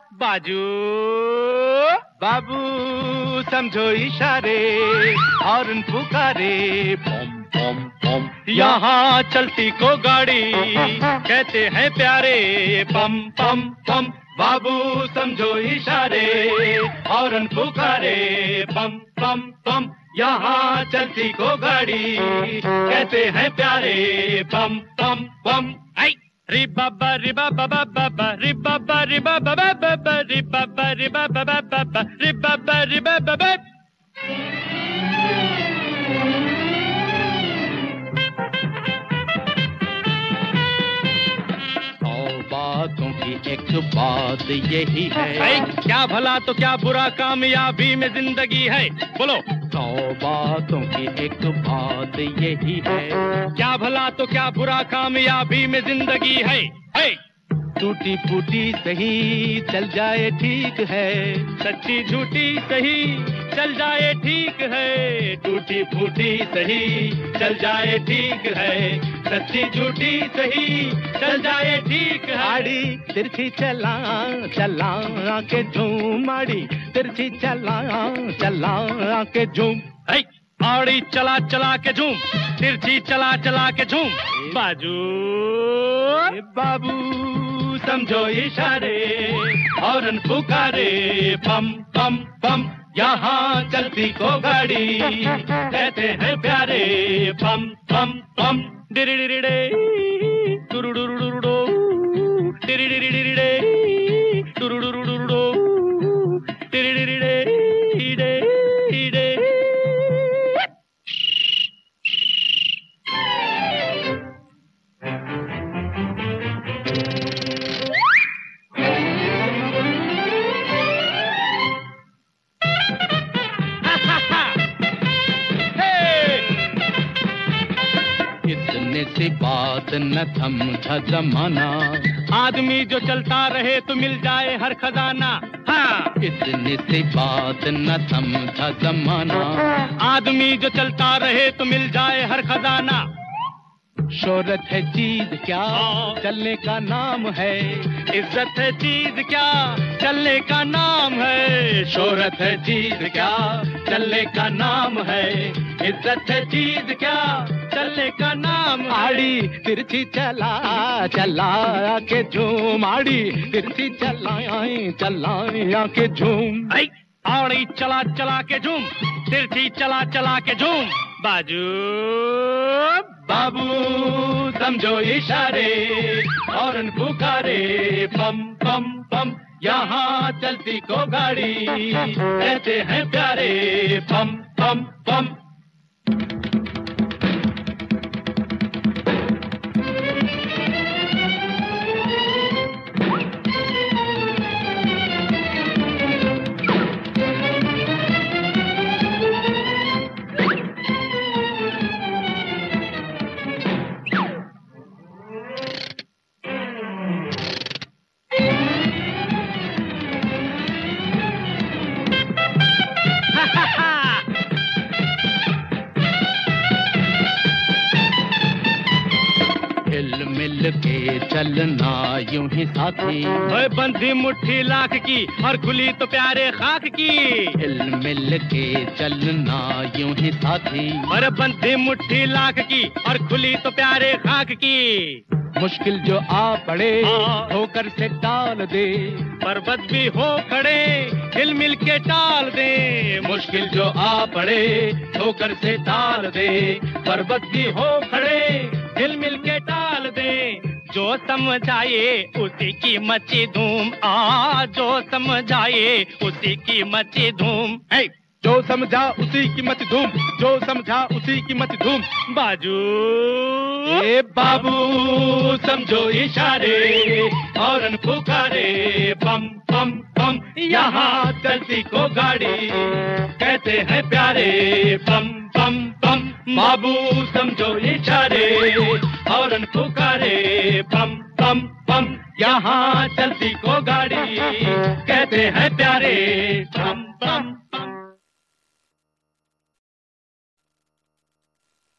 बाजू बाबू समझो इशारे, हॉर्न पुकारे, पम पम पम। यहाँ चलती को गाड़ी कहते हैं प्यारे, पम पम पम। बाबू समझो इशारे, हॉर्न पुकारे, पम पम पम। यहाँ चलती को गाड़ी कहते हैं प्यारे, पम पम पम। रि बाबा रि बाबा बाबा रि बाबा रि बाबा बाबा रि बाबा रि बाबा बाबा रि बाबा रि बाबा। बातों की एक बात यही है, क्या भला तो क्या बुरा कामयाबी में जिंदगी है। बोलो। 100 बातों की एक बात यही है, क्या भला तो क्या बुरा कामयाबी में जिंदगी है। टूटी फूटी सही चल जाए ठीक है, सच्ची झूठी सही चल जाए ठीक है। टूटी फूटी सही चल जाए ठीक है, सच्ची झूठी सही चल जाए ठीक है। आड़ी तिरछी चला चला के झूम, आड़ी तिरछी चला चला के झूम। आड़ी चला चला के झूम, तिरछी चला चला के झूम। बाजू बाबू समझो इशारे, हॉर्न पुकारे, पम पम पम। यहाँ चलती को गाड़ी कहते हैं प्यारे, पम पम पम। डिरिडिरिडे टुरुडुरुडुरुडो, डिरिडिरिडिरिडे टुरुडुरुडुरुडो, डिरिडिरिडे इडे इडे। सी बात न समझा जमाना, आदमी जो चलता रहे तो मिल जाए हर खजाना। हाँ, इतनी सी बात न समझा जमाना, आदमी जो चलता रहे तो मिल जाए हर खजाना। शोहरत है चीज क्या चलने का नाम है, इज्जत है चीज क्या चलने का नाम है। शोहरत है चीज क्या चलने का नाम है, इज्जत है चीज क्या चलने का नाम। आड़ी तिरछी चला चला के झूम, आड़ी तिरछी चला चला के झूम। आड़ी चला चला के झूम, तिरछी चला चला के झूम। बाजू बाबू समझो इशारे, हॉर्न पुकारे, पम पम पम। यहाँ चलती को गाड़ी कहते हैं प्यारे, पम पम पम। मिल के चलना यूं ही साथी, बंधी मुट्ठी लाख की और खुली तो प्यारे खाक की। हिल मिल के चलना यूं ही साथी, और बंधी मुट्ठी लाख की और खुली तो प्यारे खाक की। मुश्किल जो आ पड़े होकर से टाल दे, पर्वत भी हो खड़े हिल मिल के टाल दे। मुश्किल जो आ पड़े होकर से टाल दे, पर्वत भी हो खड़े हिल मिल के टाल दे। जो समझाए उसी की मची धूम, जो समझाए उसी की मची धूम। जो समझा उसी की मत धूम, जो समझा उसी की मत धूम। बाजू ए बाबू समझो इशारे, हॉर्न पुकारे, पम पम पम। यहाँ चलती को गाड़ी कहते हैं प्यारे, पम पम पम। बाबू समझो इशारे, हॉर्न पुकारे, पम पम पम। यहाँ चलती को गाड़ी कहते हैं प्यारे, पम